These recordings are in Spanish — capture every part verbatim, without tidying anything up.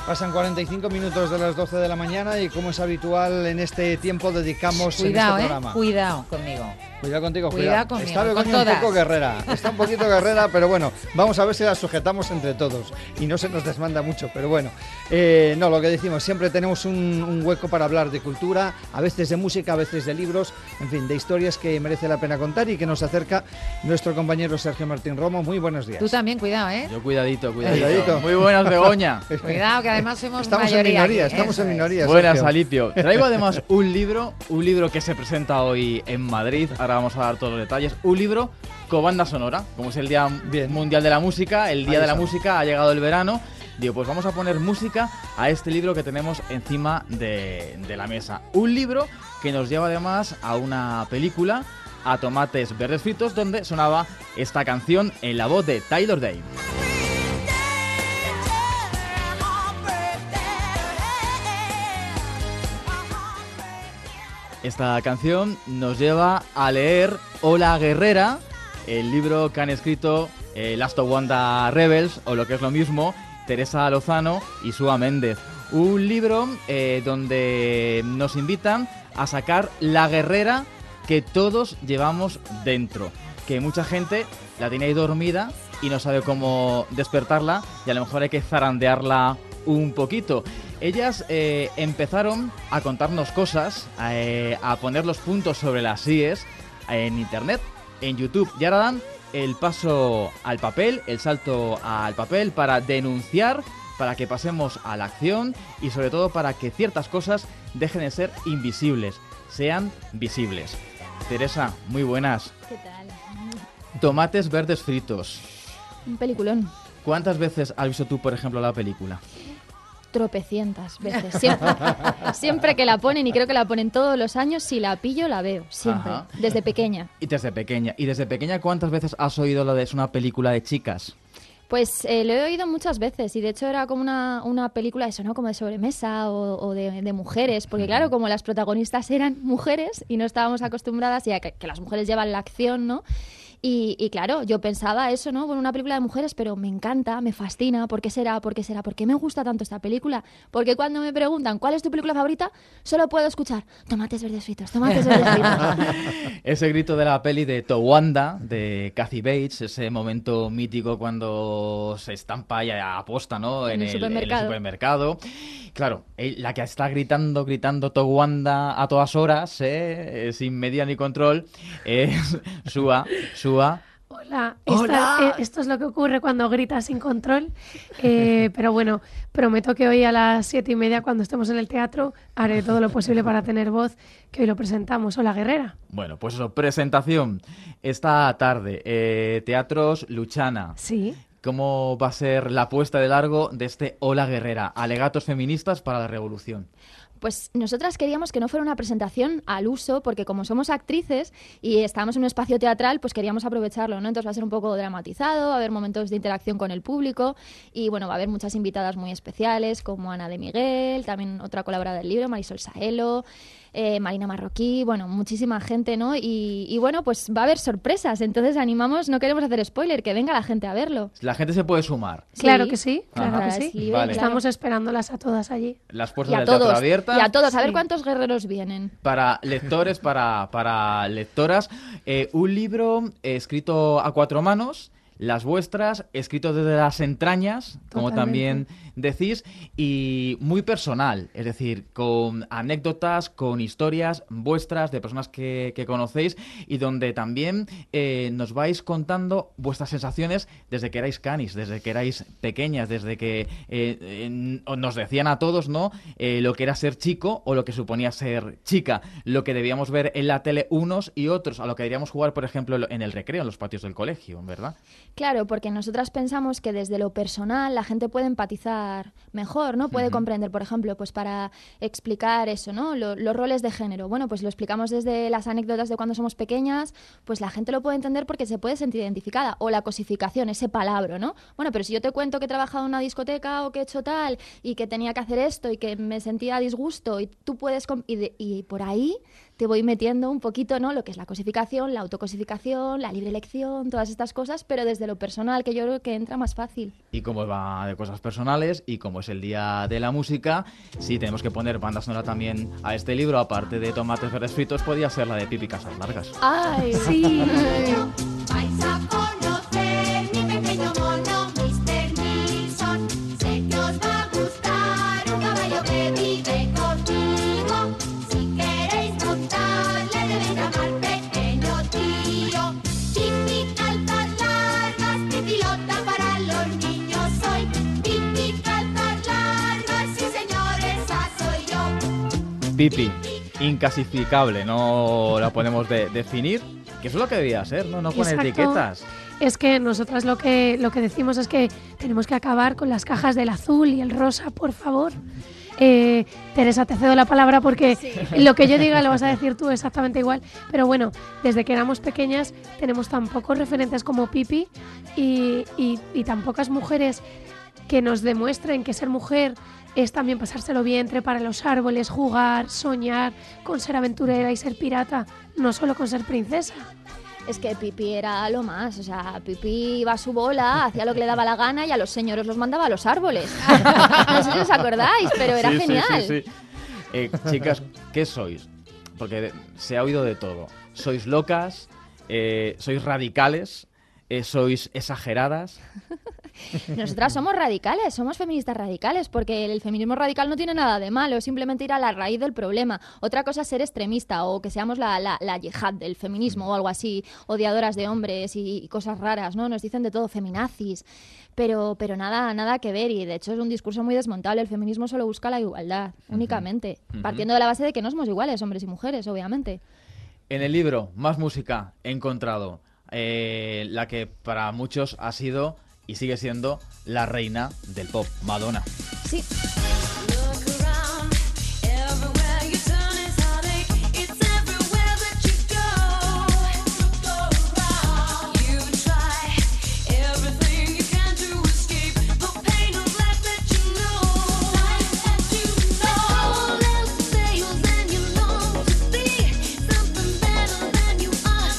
Pasan cuarenta y cinco minutos de las doce de la mañana y como es habitual en este tiempo dedicamos cuidado, en este eh, programa. Cuidado conmigo. Cuidado contigo, cuidado. cuidado. Conmigo, está con Begoña un todas. poco guerrera, está un poquito guerrera, pero bueno, vamos a ver si la sujetamos entre todos y no se nos desmanda mucho, pero bueno. Eh, no, lo que decimos, siempre tenemos un, un hueco para hablar de cultura, a veces de música, a veces de libros, en fin, de historias que merece la pena contar y que nos acerca nuestro compañero Sergio Martín Romo. Muy buenos días. Tú también, cuidado, ¿eh? Yo cuidadito, cuidadito. Cuidadito. Muy buenas, Begoña. Cuidado, que además somos Estamos en mayoría minoría, aquí, estamos eso en es. minoría. Buenas, Sergio. Alipio. Traigo además un libro, un libro que se presenta hoy en Madrid. Ahora vamos a dar todos los detalles. Un libro con banda sonora. Como es el Día Bien. Mundial de la Música, el Día Ahí de la está. Música, ha llegado el verano. Digo, pues vamos a poner música a este libro que tenemos encima de, de la mesa. Un libro que nos lleva además a una película, a Tomates Verdes Fritos, donde sonaba esta canción en la voz de Taylor Dayne. Esta canción nos lleva a leer Hola Guerrera, el libro que han escrito eh, Last of Wanda Rebels, o lo que es lo mismo, Teresa Lozano y Sua Méndez. Un libro eh, donde nos invitan a sacar la guerrera que todos llevamos dentro, que mucha gente la tiene ahí dormida y no sabe cómo despertarla, y a lo mejor hay que zarandearla un poquito. Ellas eh, empezaron a contarnos cosas, eh, a poner los puntos sobre las íes en internet, en YouTube, y ahora dan el paso al papel, el salto al papel para denunciar, para que pasemos a la acción y sobre todo para que ciertas cosas dejen de ser invisibles, sean visibles. Teresa, muy buenas. ¿Qué tal? Tomates Verdes Fritos. Un peliculón. ¿Cuántas veces has visto tú, por ejemplo, la película? Tropecientas veces. Siempre, siempre que la ponen, y creo que la ponen todos los años, si la pillo, la veo. Siempre. Ajá. Desde pequeña. Y desde pequeña. ¿Y desde pequeña cuántas veces has oído lo de es una película de chicas? Pues eh, lo he oído muchas veces, y de hecho era como una, una película, eso, ¿no? Como de sobremesa o, o de, de mujeres, porque claro, como las protagonistas eran mujeres y no estábamos acostumbradas ya que, que las mujeres llevan la acción, ¿no? Y, y claro, yo pensaba eso, ¿no? Bueno, una película de mujeres, pero me encanta, me fascina. ¿Por qué será? ¿Por qué será? ¿Por qué me gusta tanto esta película? Porque cuando me preguntan ¿cuál es tu película favorita? Solo puedo escuchar tomates verdes fritos, tomates verdes fritos. Ese grito de la peli de Towanda, de Kathy Bates, ese momento mítico cuando se estampa y aposta, ¿no? En el en supermercado. el supermercado. Claro, eh, la que está gritando, gritando Towanda a todas horas, eh, sin medida ni control, es Sua. Sua. Hola, ¡Hola! Esta, eh, esto es lo que ocurre cuando gritas sin control, eh, pero bueno, prometo que hoy a las siete y media, cuando estemos en el teatro, haré todo lo posible para tener voz, que hoy lo presentamos. Hola, guerrera. Bueno, pues eso, presentación esta tarde, eh, Teatros Luchana. Sí. ¿Cómo va a ser la puesta de largo de este Hola Guerrera? Alegatos feministas para la revolución. Pues nosotras queríamos que no fuera una presentación al uso, porque como somos actrices y estábamos en un espacio teatral, pues queríamos aprovecharlo, ¿no? Entonces va a ser un poco dramatizado, va a haber momentos de interacción con el público y, bueno, va a haber muchas invitadas muy especiales, como Ana de Miguel, también otra colaboradora del libro, Marisol Saelo, eh, Marina Marroquí, bueno, muchísima gente, ¿no? Y, y, bueno, pues va a haber sorpresas, entonces animamos, no queremos hacer spoiler, que venga la gente a verlo. La gente se puede sumar. Sí. Claro que sí, claro Ajá. que Es sí. libre, Vale. claro. Estamos esperándolas a todas allí. Las Y puertas a del teatro todos, abiertas. y a todos, a ver Sí. cuántos guerreros vienen. Para lectores, para, para lectoras. Eh, un libro eh, escrito a cuatro manos, las vuestras, escrito desde las entrañas, como Totalmente. también decís, y muy personal, es decir, con anécdotas, con historias vuestras de personas que, que conocéis y donde también eh, nos vais contando vuestras sensaciones desde que erais canis, desde que erais pequeñas, desde que eh, eh, nos decían a todos, ¿no? Eh, lo que era ser chico o lo que suponía ser chica, lo que debíamos ver en la tele unos y otros, a lo que deberíamos jugar, por ejemplo, en el recreo, en los patios del colegio, ¿verdad? Claro, porque nosotras pensamos que desde lo personal la gente puede empatizar mejor, ¿no? Puede Ujú. comprender, por ejemplo, pues para explicar eso, ¿no? Lo- los roles de género. Bueno, pues lo explicamos desde las anécdotas de cuando somos pequeñas, pues la gente lo puede entender porque se puede sentir identificada. O la cosificación, ese palabra, ¿no? Bueno, pero si yo te cuento que he trabajado en una discoteca o que he hecho tal y que tenía que hacer esto y que me sentía a disgusto y tú puedes... com- Y, de- y por ahí te voy metiendo un poquito, ¿no? Lo que es la cosificación, la autocosificación, la libre elección, todas estas cosas, pero desde lo personal, que yo creo que entra más fácil. Y como va de cosas personales, y como es el día de la música, sí tenemos que poner banda sonora también a este libro, aparte de Tomates Verdes Fritos, podría ser la de Pipi Casas Largas. ¡Ay, Sí. Vais a conocer mi pequeño mono, mister Nilsson. Sé que os va a gustar un caballo que vive conmigo. Si queréis montarle debéis llamar pequeño tío. Pipi calzas largas, mi pilota para los niños soy. Pipi calzas largas, sí señores, esa soy yo. Pipi, inclasificable, no la podemos de- definir, que eso es lo que debería ser, ¿no? No poner Exacto. etiquetas. Es que nosotras lo que, lo que decimos es que tenemos que acabar con las cajas del azul y el rosa, por favor. Eh, Teresa, te cedo la palabra porque lo que yo diga lo vas a decir tú exactamente igual. Pero bueno, desde que éramos pequeñas tenemos tan pocos referentes como Pipi y, y, y tan pocas mujeres que nos demuestren que ser mujer es también pasárselo bien, trepar a los árboles, jugar, soñar, con ser aventurera y ser pirata, no solo con ser princesa. Es que Pipi era lo más, o sea, Pipi iba a su bola, hacía lo que le daba la gana y a los señores los mandaba a los árboles. No sé si os acordáis, pero era Sí, sí, genial. sí, sí. Eh, chicas, ¿qué sois? Porque de- se ha oído de todo. ¿Sois locas? Eh, ¿Sois radicales? Eh, ¿Sois exageradas? Nosotras somos radicales, somos feministas radicales, porque el feminismo radical no tiene nada de malo, es simplemente ir a la raíz del problema. Otra cosa es ser extremista o que seamos la, la, la yihad del feminismo o algo así, odiadoras de hombres y, y cosas raras, ¿no? Nos dicen de todo, feminazis, pero, pero nada, nada que ver, y de hecho es un discurso muy desmontable. El feminismo solo busca la igualdad, únicamente, Ujú. partiendo de la base de que no somos iguales, hombres y mujeres, obviamente. En el libro Más Música he encontrado eh, la que para muchos ha sido y sigue siendo la reina del pop, Madonna. Sí. Look around, everywhere you turn is heartache. It's everywhere that you go. Look around, you try everything you can to escape the pain of life that you know. Life that you know. All else fails and you long to be something better than you are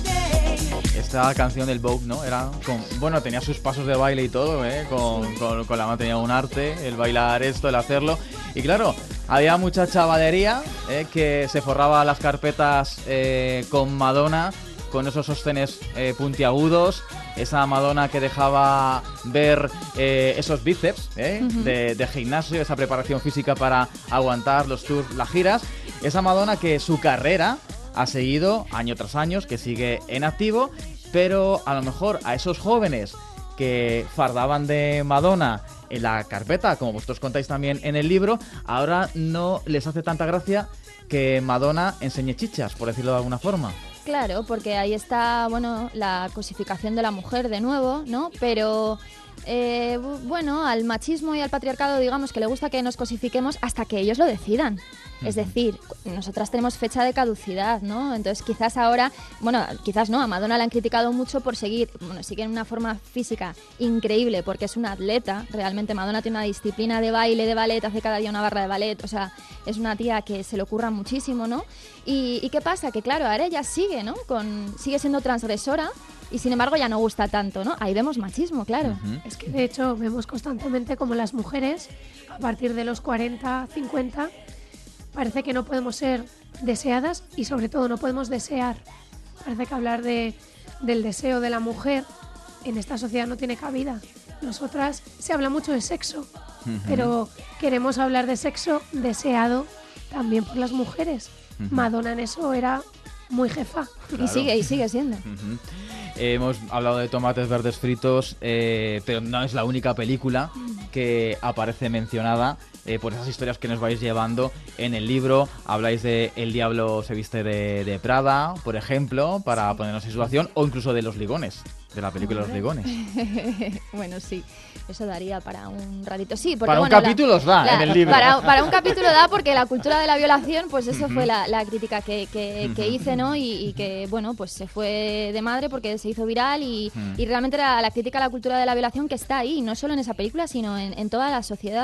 today. Esta canción del Vogue, ¿no? Era con, bueno, tenía sus pasos de baile y todo, ¿eh? Con, con, con la mano tenía un arte, el bailar esto, el hacerlo. Y claro, había mucha chavalería, ¿eh? Que se forraba las carpetas eh, con Madonna, con esos sostenes eh, puntiagudos, esa Madonna que dejaba ver eh, esos bíceps ¿eh? Ujú. de, de gimnasio, esa preparación física para aguantar los tours, las giras. Esa Madonna que su carrera ha seguido año tras año, que sigue en activo, pero a lo mejor a esos jóvenes que fardaban de Madonna en la carpeta, como vosotros contáis también en el libro, ahora no les hace tanta gracia que Madonna enseñe chichas, por decirlo de alguna forma. Claro, porque ahí está, bueno, la cosificación de la mujer de nuevo, ¿no? Pero, eh, bu- bueno, al machismo y al patriarcado, digamos que le gusta que nos cosifiquemos hasta que ellos lo decidan. Es decir, nosotras tenemos fecha de caducidad, ¿no? Entonces quizás ahora, bueno, quizás no, a Madonna la han criticado mucho por seguir, bueno, sigue en una forma física increíble porque es una atleta, realmente Madonna tiene una disciplina de baile, de ballet, hace cada día una barra de ballet, o sea, es una tía que se le ocurra muchísimo, ¿no? Y, ¿y qué pasa? Que claro, ahora ella sigue, ¿no? Con, sigue siendo transgresora y sin embargo ya no gusta tanto, ¿no? Ahí vemos machismo, claro. Ujú. Es que de hecho vemos constantemente como las mujeres, a partir de los cuarenta, cincuenta, parece que no podemos ser deseadas y sobre todo no podemos desear. Parece que hablar de, del deseo de la mujer en esta sociedad no tiene cabida. Nosotras se habla mucho de sexo, pero queremos hablar de sexo deseado también por las mujeres. Ujú. Madonna en eso era muy jefa. Y sigue, y sigue siendo. Ujú. Eh, hemos hablado de Tomates Verdes Fritos, eh, pero no es la única película que aparece mencionada eh, por esas historias que nos vais llevando en el libro. Habláis de El diablo se viste de, de Prada, por ejemplo, para ponernos en situación, o incluso de Los Ligones, de la película Los Ligones. Bueno, sí, eso daría para un ratito. Sí, porque, Para un bueno, la- capítulo os da la- en el libro. Para, para un capítulo da, porque la cultura de la violación, pues eso fue la, la crítica que, que, que hice, ¿no? Y, y que, bueno, pues se fue de madre porque se hizo viral y, Ujú. y realmente era la crítica a la cultura de la violación que está ahí, no solo en esa película, sino en, en toda la sociedad.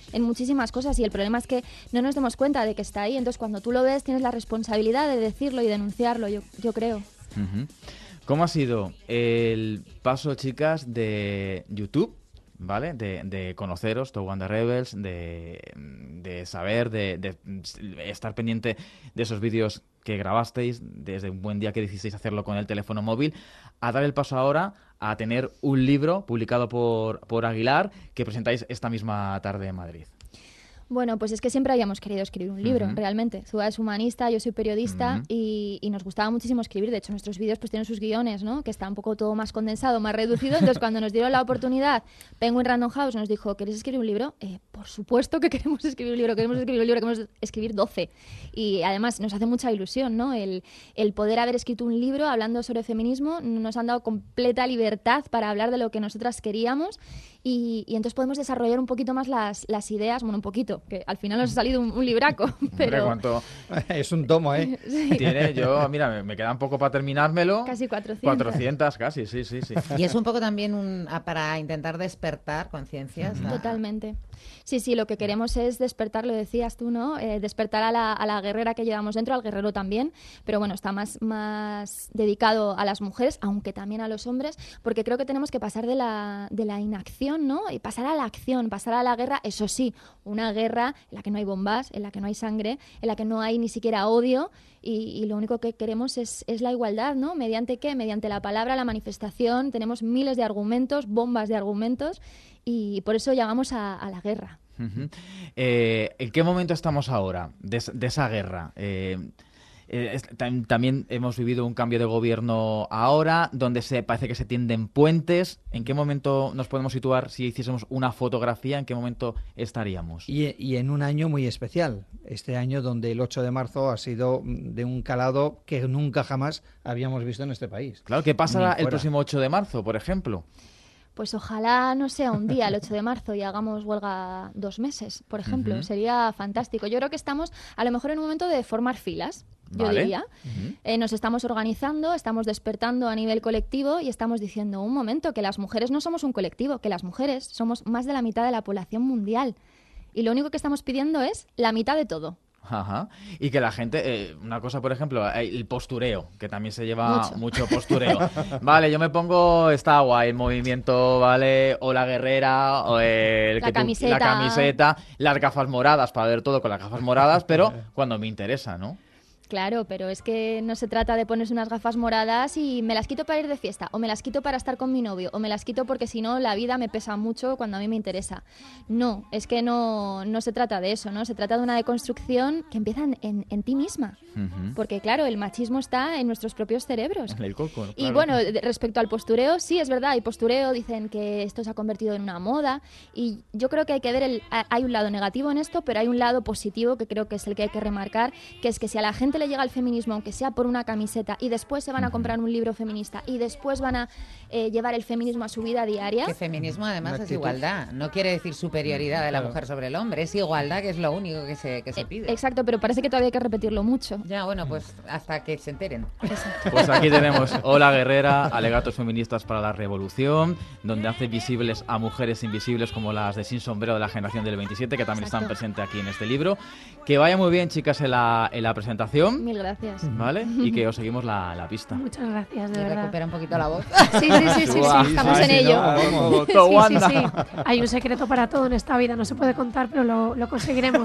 en muchísimas cosas y el problema es que no nos damos cuenta de que está ahí. Entonces, cuando tú lo ves, tienes la responsabilidad de decirlo y denunciarlo, yo, yo creo. Uh-huh. ¿Cómo ha sido el paso, chicas, de YouTube, ¿vale? De, de conoceros, Top Wanda Rebels, de, de saber, de, de estar pendiente de esos vídeos que grabasteis desde un buen día que decidisteis hacerlo con el teléfono móvil, a dar el paso ahora a tener un libro publicado por, por Aguilar que presentáis esta misma tarde en Madrid? Bueno, pues es que siempre habíamos querido escribir un libro, uh-huh. realmente. Zua es humanista, yo soy periodista uh-huh. y, y nos gustaba muchísimo escribir. De hecho, nuestros vídeos pues tienen sus guiones, ¿no? Que está un poco todo más condensado, más reducido. Entonces, cuando nos dieron la oportunidad, Penguin Random House nos dijo, ¿queréis escribir un libro? Eh, por supuesto que queremos escribir un libro, queremos escribir un libro, queremos escribir doce. Y además nos hace mucha ilusión, ¿no? El, el poder haber escrito un libro hablando sobre feminismo. Nos han dado completa libertad para hablar de lo que nosotras queríamos y, y entonces podemos desarrollar un poquito más las, las ideas, bueno, un poquito, que al final nos ha salido un, un libraco, pero... ¿Cuánto es un tomo, ¿eh? Sí. tiene? Yo, mira, me, me queda un poco para terminármelo. Casi cuatrocientas. cuatrocientas casi, sí, sí, sí. Y es un poco también un, a- para intentar despertar conciencias. a- Totalmente. Sí, sí, lo que queremos es despertar, lo decías tú, ¿no? Eh, despertar a la, a la guerrera que llevamos dentro, al guerrero también, pero bueno, está más, más dedicado a las mujeres, aunque también a los hombres, porque creo que tenemos que pasar de la, de la inacción, ¿no? Y pasar a la acción, pasar a la guerra, eso sí, una guerra en la que no hay bombas, en la que no hay sangre, en la que no hay ni siquiera odio, y, y lo único que queremos es, es la igualdad, ¿no? ¿Mediante qué? Mediante la palabra, la manifestación, tenemos miles de argumentos, bombas de argumentos, y por eso llamamos a, a la guerra. Uh-huh. Eh, ¿En qué momento estamos ahora de, es- de esa guerra? Eh, eh, es- tam- también hemos vivido un cambio de gobierno ahora, donde se parece que se tienden puentes. ¿En qué momento nos podemos situar si hiciésemos una fotografía? ¿En qué momento estaríamos? Y, y en un año muy especial, este año donde el ocho de marzo ha sido de un calado que nunca jamás habíamos visto en este país. Claro, ¿qué Ni pasará el fuera. próximo ocho de marzo, por ejemplo? Pues ojalá no sea un día, el ocho de marzo, y hagamos huelga dos meses, por ejemplo. Ujú. Sería fantástico. Yo creo que estamos a lo mejor en un momento de formar filas, yo Vale. diría. Ujú. Eh, nos estamos organizando, estamos despertando a nivel colectivo y estamos diciendo, un momento, que las mujeres no somos un colectivo, que las mujeres somos más de la mitad de la población mundial. Y lo único que estamos pidiendo es la mitad de todo. Ajá. Y que la gente, eh, una cosa, por ejemplo, eh, el postureo, que también se lleva Mucho. mucho, postureo. Vale, yo me pongo, está guay el movimiento, ¿vale? O la guerrera, o el La que tú- camiseta. la camiseta, las gafas moradas, para ver todo con las gafas moradas, pero cuando me interesa, ¿no? Claro, pero es que no se trata de ponerse unas gafas moradas y me las quito para ir de fiesta, o me las quito para estar con mi novio, o me las quito porque si no la vida me pesa mucho cuando a mí me interesa. No, es que no, no se trata de eso, ¿no? Se trata de una deconstrucción que empieza en, en- en ti misma. Ujú. Porque claro, el machismo está en nuestros propios cerebros. El coco, Y claro. bueno, de- respecto al postureo, sí, es verdad, hay postureo, dicen que esto se ha convertido en una moda y yo creo que hay que ver, el, a- hay un lado negativo en esto, pero hay un lado positivo que creo que es el que hay que remarcar, que es que si a la gente le llega el feminismo, aunque sea por una camiseta, y después se van a comprar un libro feminista y después van a eh, llevar el feminismo a su vida diaria, Que feminismo además Una es actitud. igualdad. No quiere decir superioridad de la Claro. mujer sobre el hombre. Es igualdad, que es lo único que se, que se pide. exacto, pero parece que todavía hay que repetirlo mucho. Ya, bueno, pues hasta que se enteren. Pues aquí tenemos Ola Guerrera, Alegatos Feministas para la Revolución, donde hace visibles a mujeres invisibles como las de Sin Sombrero de la generación del veintisiete, que también están Exacto. presentes aquí en este libro. Que vaya muy bien, chicas, en la, en la presentación, Mil gracias. ¿vale? Y que os seguimos la, la pista. Muchas gracias, Y de verdad. recupera un poquito la voz. Sí, sí, sí, sí, sí, Guau. estamos Sí, en sí, ello. no, vamos. Todo Sí, sí, Wanda. sí. Hay un secreto para todo en esta vida, no se puede contar, pero lo, lo conseguiremos.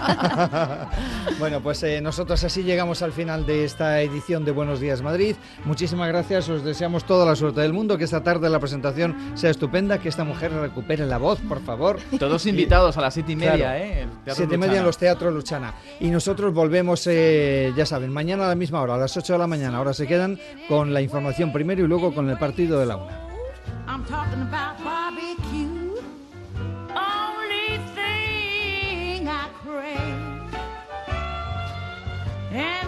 Bueno, pues eh, nosotros así llegamos al final de esta edición de Buenos Días Madrid. Muchísimas gracias, os deseamos toda la suerte del mundo, que esta tarde la presentación sea estupenda, que esta mujer recupere la voz, por favor. Todos invitados a las siete y media, Claro. ¿eh? El Teatro Siete y media Luchana. en los teatros Luchana. Y nosotros volvemos, eh, ya saben, mañana a la misma hora, a las ocho de la mañana. Ahora se quedan con la información primero y luego con el partido de la una. I'm talking about barbecue. Only thing I crave. And